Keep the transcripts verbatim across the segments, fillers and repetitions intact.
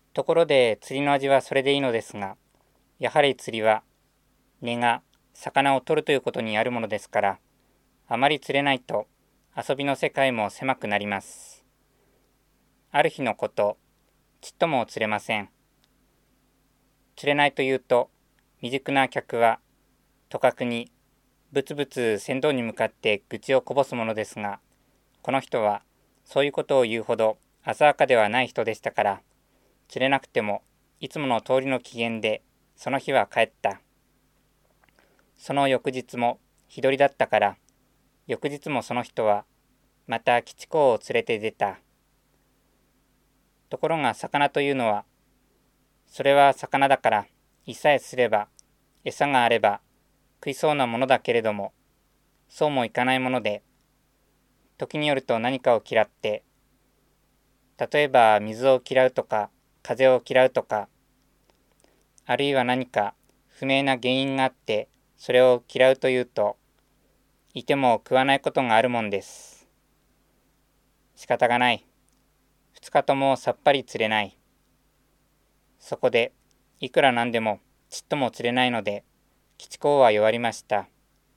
ところで釣りの味はそれでいいのですが、やはり釣りは根が魚を取るということにあるものですから、あまり釣れないと遊びの世界も狭くなります。ある日のこと、ちっとも釣れません。釣れないというと、未熟な客はとかくにぶつぶつ船頭に向かって愚痴をこぼすものですが、この人はそういうことを言うほど浅はかではない人でしたから、釣れなくてもいつもの通りの機嫌でその日は帰った。その翌日も日取りだったから、翌日もその人はまた吉公を連れて出た。ところが魚というのは、それは魚だからいさえすれば餌があれば食いそうなものだけれども、そうもいかないもので、時によると何かを嫌って、例えば水を嫌うとか風を嫌うとか、あるいは何か不明な原因があってそれを嫌うというと、いても食わないことがあるもんです。仕方がない。二日ともさっぱり釣れない。そこでいくらなんでもちっとも釣れないので、吉公は弱りました。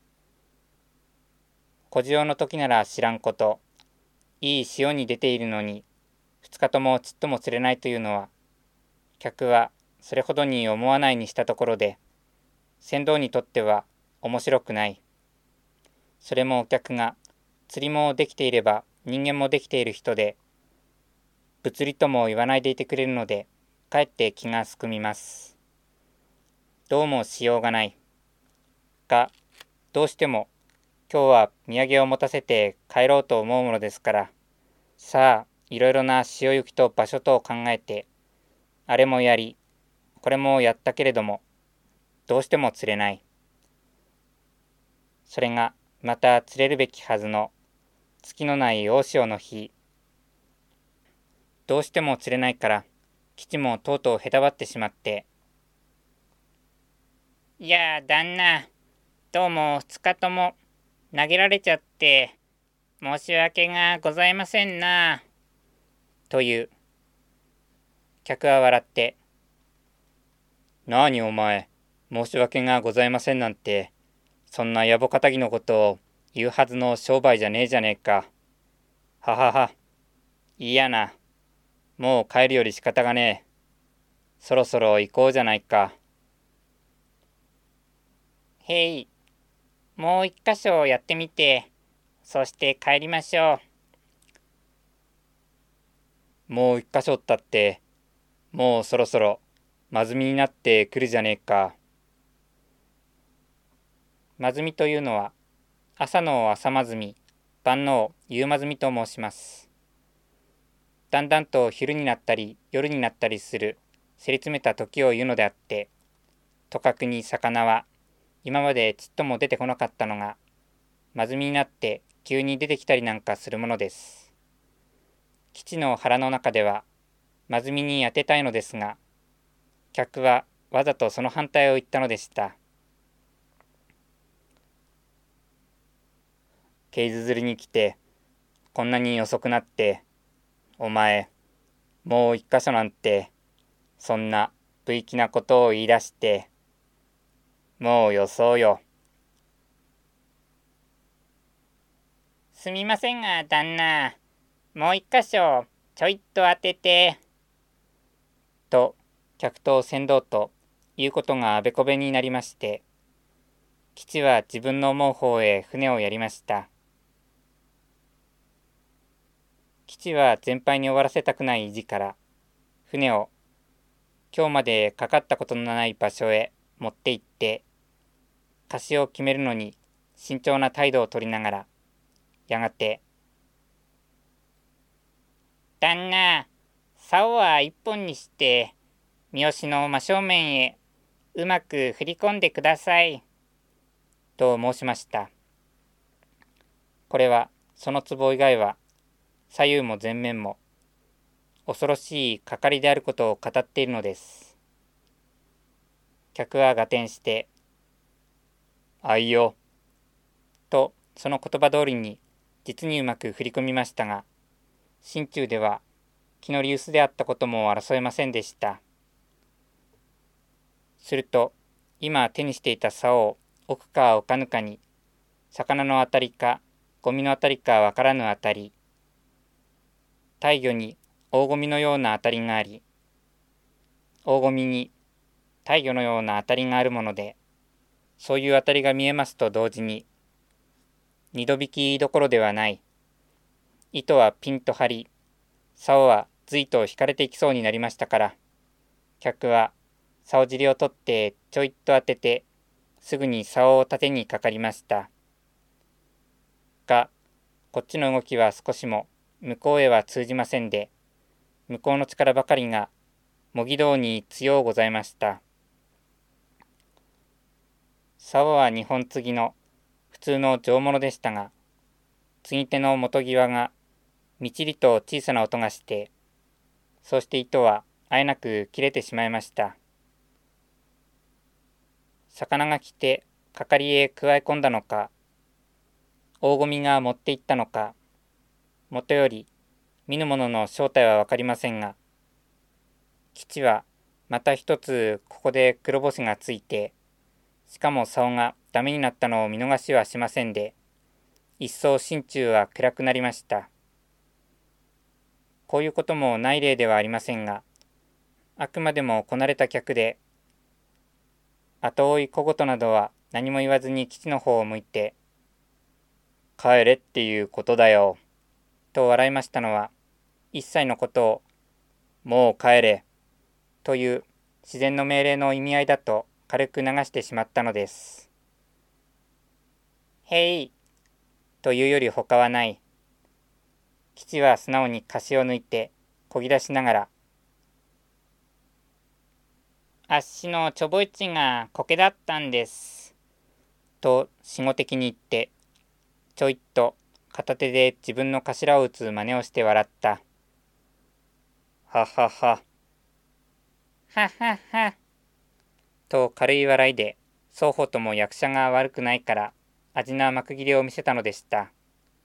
小潮の時なら知らんこと、いい潮に出ているのに二日ともちっとも釣れないというのは、客はそれほどに思わないにしたところで、船頭にとっては面白くない。それもお客が釣りもできていれば人間もできている人で、物理とも言わないでいてくれるので、かえって気がすくみます。どうもしようがない。が、どうしても今日は土産を持たせて帰ろうと思うものですから、さあいろいろな潮行きと場所とを考えて、あれもやり、これもやったけれども、どうしても釣れない。それがまた釣れるべきはずの月のない大潮の日、どうしても釣れないから、吉もとうとうへたばってしまって、いやー旦那、どうも二日とも投げられちゃって申し訳がございませんな、という。客は笑って、なにお前、申し訳がございませんなんて、そんな野暮かたぎのことを言うはずの商売じゃねえじゃねえか。ははは、いいやな。もう帰るより仕方がねえ。そろそろ行こうじゃないか。へい、もう一箇所やってみて、そして帰りましょう。もう一箇所ったって、もうそろそろまずみになってくるじゃねえか。まずみというのは、朝の朝まずみ、晩の夕まずみと申します。だんだんと昼になったり夜になったりするせり詰めた時を言うのであって、とかくに魚は今までちっとも出てこなかったのが、まずみになって急に出てきたりなんかするものです。基地の腹の中ではまずみに当てたいのですが、客はわざとその反対を言ったのでした。ケイズ釣りに来てこんなに遅くなって、お前もう一箇所なんてそんな不意気なことを言い出して、もうよそうよ。すみませんが旦那、もう一箇所ちょいっと当てて、と客と船頭ということがあべこべになりまして、吉は自分の思う方へ船をやりました。吉は全敗に終わらせたくない意地から、船を今日までかかったことのない場所へ持って行って、貸しを決めるのに慎重な態度を取りながら、やがて、旦那、竿は一本にして、三好の真正面へうまく振り込んでください、と申しました。これはその壺以外は左右も前面も恐ろしいかかりであることを語っているのです。客は合点して、あいよ、とその言葉通りに実にうまく振り込みましたが、心中では気の流出であったことも争えませんでした。すると、今手にしていた竿を置くか置かぬかに、魚のあたりか、ゴミのあたりかわからぬあたり、大魚に大ゴミのようなあたりがあり、大ゴミに大魚のようなあたりがあるもので、そういうあたりが見えますと同時に、二度引きどころではない。糸はピンと張り、竿は随と引かれていきそうになりましたから、客は竿尻を取ってちょいっと当てて、すぐに竿を立てにかかりました。が、こっちの動きは少しも向こうへは通じませんで、向こうの力ばかりが模擬道に強うございました。竿は二本継ぎの普通の上物でしたが、継ぎ手の元際がみちりと小さな音がして、そして糸はあえなく切れてしまいました。魚が来てかかりへくわえ込んだのか、大ゴミが持っていったのか、もとより見ぬ者の正体はわかりませんが、吉はまた一つここで黒星がついて、しかも竿がダメになったのを見逃しはしませんで、一層心中は暗くなりました。こういうこともない例ではありませんが、あくまでもこなれた客で、後追い小言などは何も言わずに吉の方を向いて、帰れっていうことだよ、と笑いましたのは、一切のことを、もう帰れ、という自然の命令の意味合いだと軽く流してしまったのです。へい、というより他はない。吉は素直に腰を抜いて、こぎ出しながら、あっしのちょぼいちが苔だったんです。と、しご的に言って、ちょいっと片手で自分の頭を打つ真似をして笑った。ははは。ははは。と軽い笑いで、双方とも役者が悪くないから、味な幕切れを見せたのでした。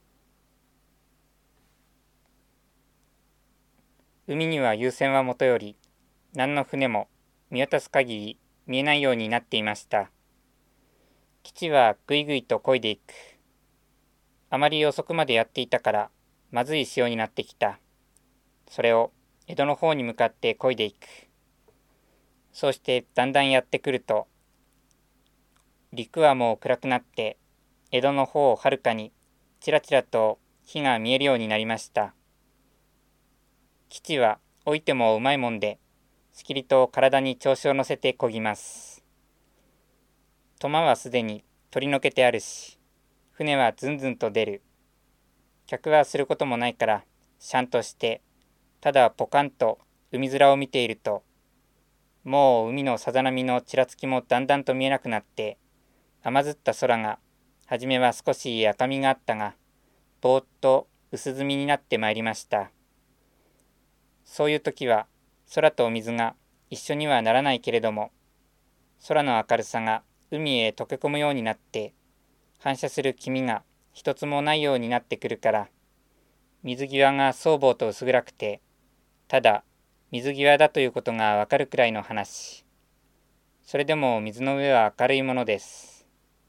海には遊船はもとより、何の船も見渡す限り見えないようになっていました。基地はぐいぐいと漕いでいく。あまり遅くまでやっていたから、まずい潮になってきた。それを江戸の方に向かって漕いでいく。そうしてだんだんやってくると、陸はもう暗くなって、江戸の方をはるかにちらちらと火が見えるようになりました。基地は置いてもうまいもんで、しきりと体に調子を乗せて漕ぎます。苫はすでに取り除けてあるし、船はずんずんと出る。客はすることもないから、しゃんとして、ただポカンと海面を見ていると、もう海のさざ波のちらつきもだんだんと見えなくなって、甘ずった空が、はじめは少し赤みがあったが、ぼーっと薄墨になってまいりました。そういう時は、空と水が一緒にはならないけれども、空の明るさが海へ溶け込むようになって、反射する黄身が一つもないようになってくるから、水際がそうぼうと薄暗くて、ただ水際だということがわかるくらいの話。それでも水の上は明るいものです。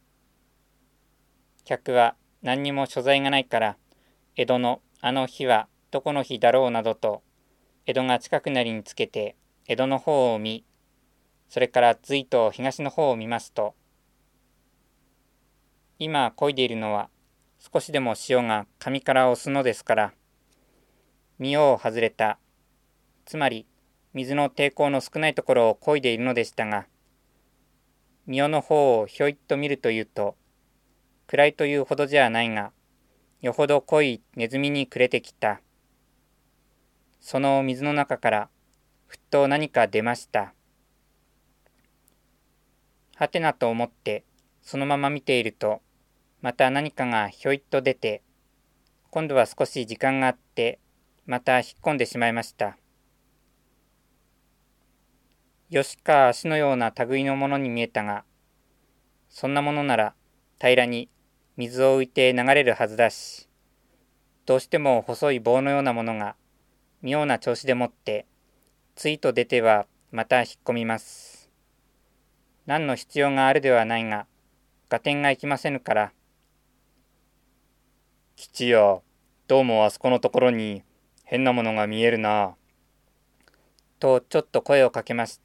客は何にも所在がないから、江戸のあの日はどこの日だろうなどと、江戸が近くなりにつけて江戸の方を見、それから隋と東の方を見ますと、今漕いでいるのは少しでも潮が上から押すのですから、見よう外れた、つまり水の抵抗の少ないところを漕いでいるのでしたが、御代の方をひょいっと見るというと、暗いというほどじゃないが、よほど濃いネズミに暮れてきた。その水の中からふっと何か出ました。はてなと思ってそのまま見ていると、また何かがひょいっと出て、今度は少し時間があってまた引っ込んでしまいました。よしか足のような類のものに見えたが、そんなものなら平らに水を浮いて流れるはずだし、どうしても細い棒のようなものが妙な調子でもって、ついと出てはまた引っ込みます。何の必要があるではないが、合点がいきませぬから。 吉よ、どうもあそこのところに変なものが見えるな。 とちょっと声をかけました。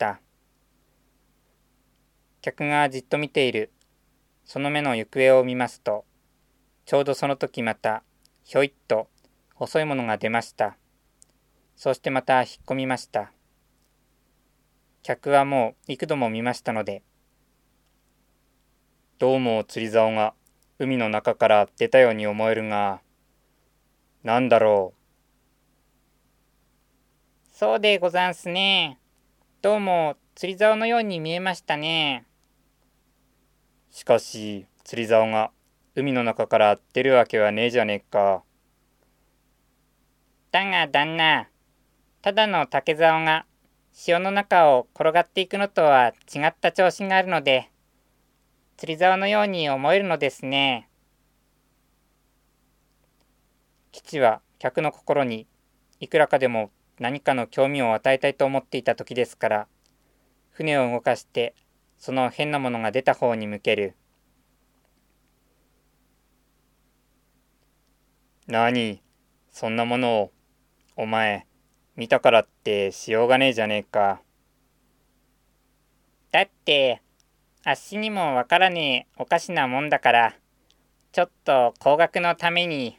客がじっと見ている。その目の行方を見ますと、ちょうどその時また、ひょいっと細いものが出ました。そしてまた引っ込みました。客はもう幾度も見ましたので、 どうも釣り竿が海の中から出たように思えるが、なんだろう。そうでござんすね。どうも釣り竿のように見えましたね。 しかし釣り竿が海の中から出るわけはねえじゃねえか。 だが旦那、ただの竹竿が潮の中を転がっていくのとは違った調子があるので、釣り竿のように思えるのですね。吉は客の心にいくらかでも何かの興味を与えたいと思っていた時ですから、船を動かしてその変なものが出た方に向ける。 なに、そんなものをお前見たからってしようがねえじゃねえか。 だってあっしにもわからねえおかしなもんだから、ちょっと高額のために。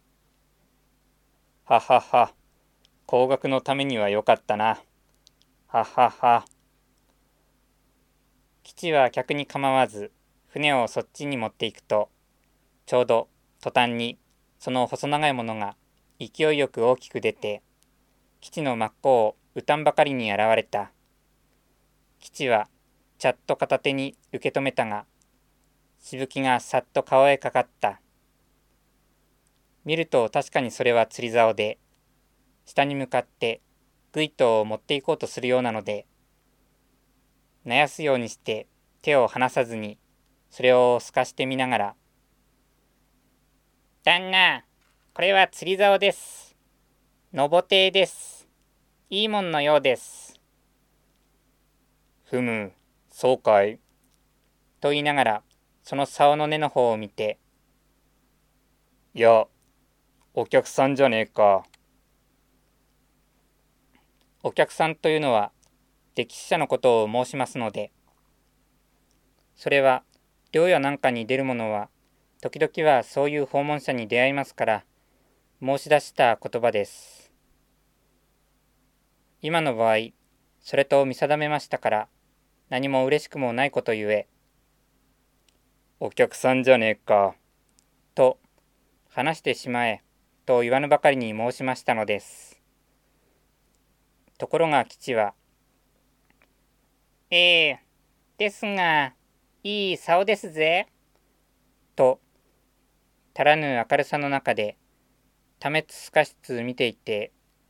ははは、高額のためにはよかったな。ははは。 吉は客に構わず船をそっちに持っていくと、ちょうど途端にその細長いものが勢いよく大きく出て、吉の真っ向を打たんばかりに現れた。吉はちゃっと片手に受け止めたが、しぶきがさっと顔へかかった。見ると確かにそれは釣り竿で、下に向かってぐいと持っていこうとするようなので、なやすようにして手を離さずにそれを透かしてみながら、旦那、これは釣り竿です。のぼてです。いいもんのようです。 ふむ、そうかい。 と言いながら、その竿の根の方を見て、 いや、お客さんじゃねえか。 お客さんというのは歴史者のことを申しますので、それは漁やなんかに出るものは時々はそういう訪問者に出会いますから申し出した言葉です。今の場合それと見定めましたから何も嬉しくもないことゆえ、 お客さんじゃねえかと話してしまえと言わぬばかりに申しましたのです。ところが吉は、ええですがいい竿ですぜと足らぬ明るさの中でためつすかしつ見ていて、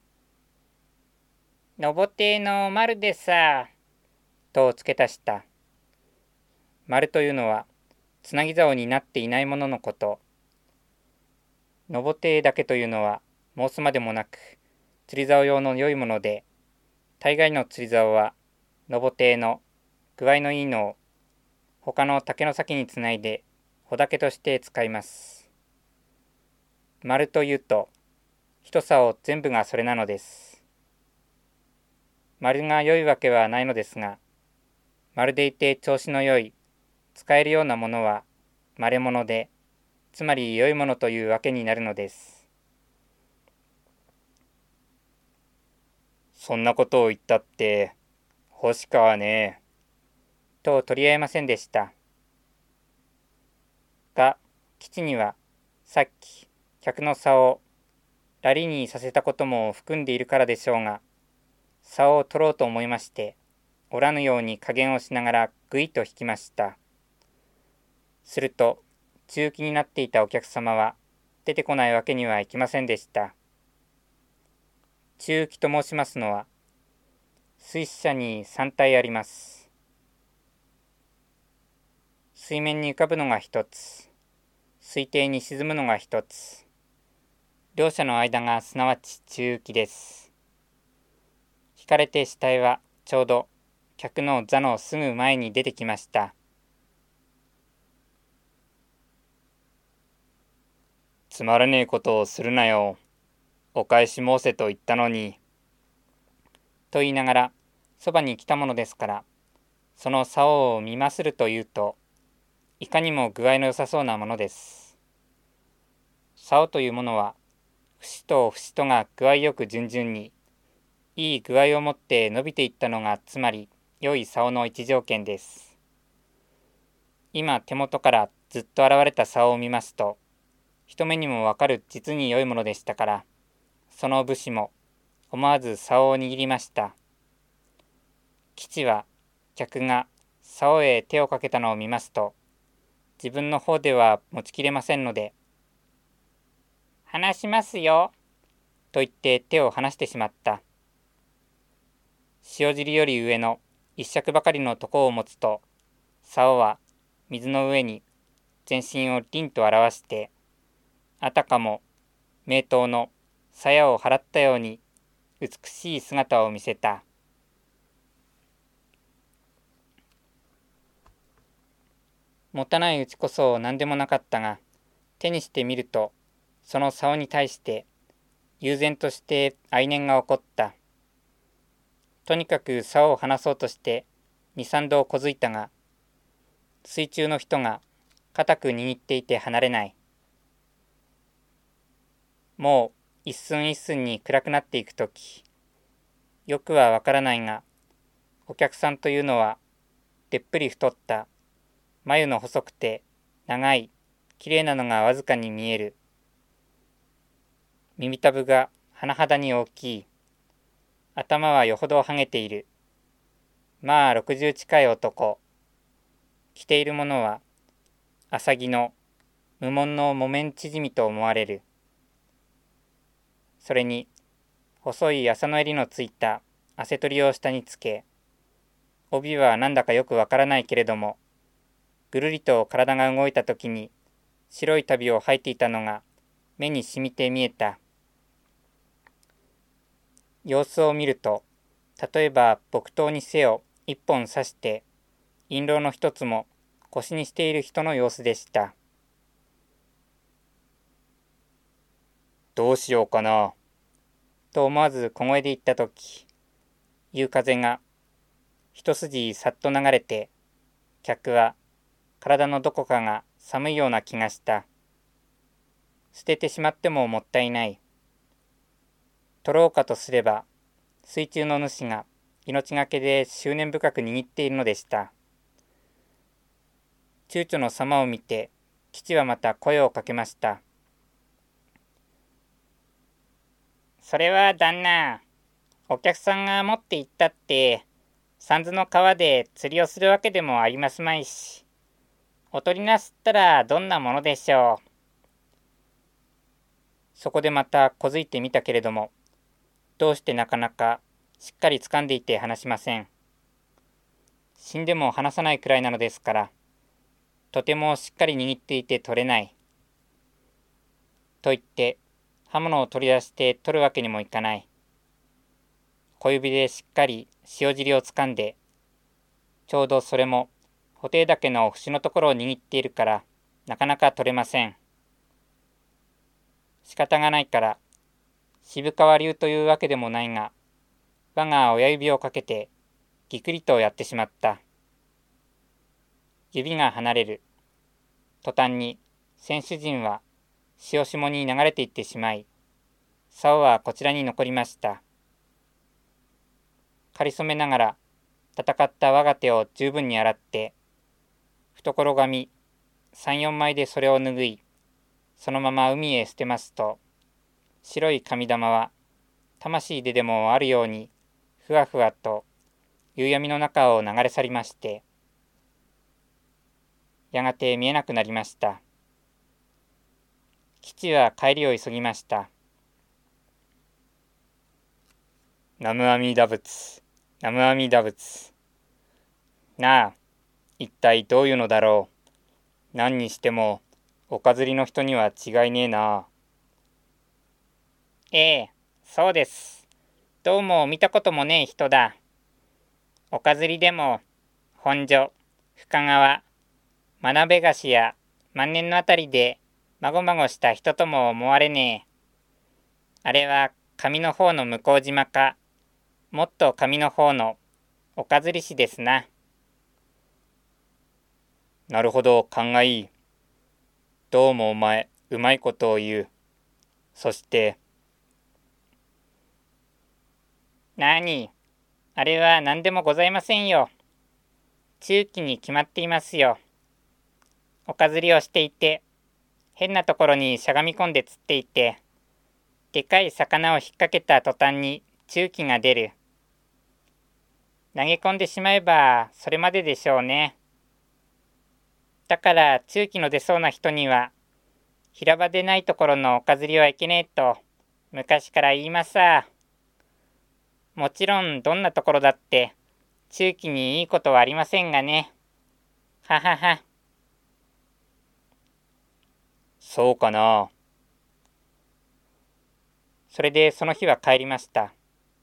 のぼての丸でさと付け足した。丸というのはつなぎ竿になっていないもののこと。のぼてだけというのは申すまでもなく釣り竿用の良いもので、大概の釣り竿はのぼての具合のいいのを他の竹の先につないで穂竹として使います。丸というと一竿全部がそれなのです。丸が良いわけはないのですが、丸でいて調子の良い使えるようなものは稀物で、つまり良いものというわけになるのです。 そんなことを言ったって欲しかはねえ。 と取り合えませんでした。が、吉にはさっき客の竿をラリにさせたことも含んでいるからでしょうが、竿を取ろうと思いまして、折らぬように加減をしながらぐいと引きました。すると、中気になっていたお客様は出てこないわけにはいきませんでした。中気と申しますのは、水車にさん体あります。水面に浮かぶのが一つ、水底に沈むのが一つ。両者の間がすなわち中気です。 かれて死体はちょうど客の座のすぐ前に出てきました。 つまらねえことをするなよ。お返し申せと言ったのに。 と言いながらそばに来たものですから、その竿を見まするというと、いかにも具合の良さそうなものです。竿というものは、節と節とが具合よく順々に、いい具合を持って伸びていったのが、つまり良い竿の一条件です。今手元からずっと現れた竿を見ますと、一目にもわかる実に良いものでしたから、その武士も思わず竿を握りました。吉は客が竿へ手をかけたのを見ますと、自分の方では持ちきれませんので、離しますよと言って手を離してしまった。塩尻より上の一尺ばかりのとこを持つと、竿は水の上に全身を凛と表して、あたかも名刀の鞘を払ったように美しい姿を見せた。持たないうちこそ何でもなかったが、手にしてみると、その竿に対して悠然として愛念が起こった。とにかく竿を離そうとして二三度こづいたが、水中の人が固く握っていて離れない。もう一寸一寸に暗くなっていくとき、よくはわからないが、お客さんというのはでっぷり太った眉の細くて長いきれいなのがわずかに見える。耳たぶが甚だに大きい。頭はよほどはげている。まあ六十近い男。着ているものは浅木の無紋の木綿縮みと思われる。それに細い麻の襟のついた汗取りを下につけ、帯はなんだかよくわからないけれども、ぐるりと体が動いたときに白い旅を吐いていたのが目にしみて見えた。様子を見ると、例えば木刀に背を一本刺して印籠の一つも腰にしている人の様子でした。 どうしようかなと思わず小声で言ったとき、夕風が一筋さっと流れて、客は体のどこかが寒いような気がした。捨ててしまってももったいない。取ろうかとすれば、水中の主が命がけで執念深く握っているのでした。躊躇の様を見て、吉はまた声をかけました。それは旦那、お客さんが持って行ったって、三途の川で釣りをするわけでもありますまいし、お取りなすったらどんなものでしょう。そこでまたこづいてみたけれども、どうしてなかなかしっかり掴んでいて離しません。死んでも離さないくらいなのですから、とてもしっかり握っていて取れない。と言って、刃物を取り出して取るわけにもいかない。小指でしっかり塩尻を掴んで、ちょうどそれも布袋岳の節のところを握っているから、なかなか取れません。仕方がないから、渋川流というわけでもないが、我が親指をかけて、ぎくりとやってしまった。指が離れる。途端に、選手陣は潮下に流れていってしまい、竿はこちらに残りました。かりそめながら、戦った我が手を十分に洗って、懐紙三四枚でそれを拭い、そのまま海へ捨てますと、白い紙玉は魂ででもあるようにふわふわと夕闇の中を流れ去りまして、やがて見えなくなりました。吉は帰りを急ぎました。 南無阿弥陀仏、南無阿弥陀仏。 なあ、 一体どういうのだろう。何にしてもおかずりの人には違いねえな。 ええ、そうです。 どうも見たこともねえ人だ。岡釣りでも、本所、深川、真鍋菓子や万年のあたりで、まごまごした人とも思われねえ。あれは上の方の向島か、もっと上の方の岡釣り師ですな。 なるほど、勘がいい。どうもお前、うまいことを言う。そして、 なに、あれは何でもございませんよ。中期に決まっていますよ。岡釣りをしていて、変なところにしゃがみ込んで釣っていて、でかい魚を引っ掛けた途端に中期が出る。投げ込んでしまえばそれまででしょうね。だから中期の出そうな人には、平場でないところの岡釣りはいけねえと昔から言いますさ。もちろんどんなところだって中期にいいことはありませんがね。ははは。 そうかな。 それでその日は帰りました。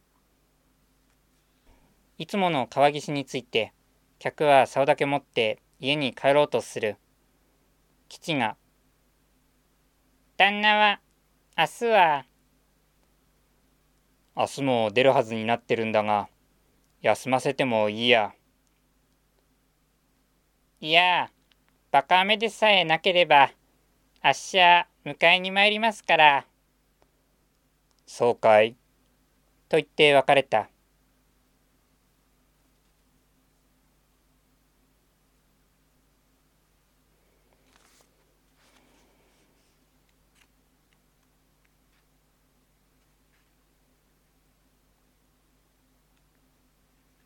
いつもの川岸について、客は竿だけ持って家に帰ろうとする。吉が、旦那は、明日は、 明日も出るはずになってるんだが、休ませてもいいや。 いや、バカ雨でさえなければ、あっしゃ迎えに参りますから。 そうかい。 と言って別れた。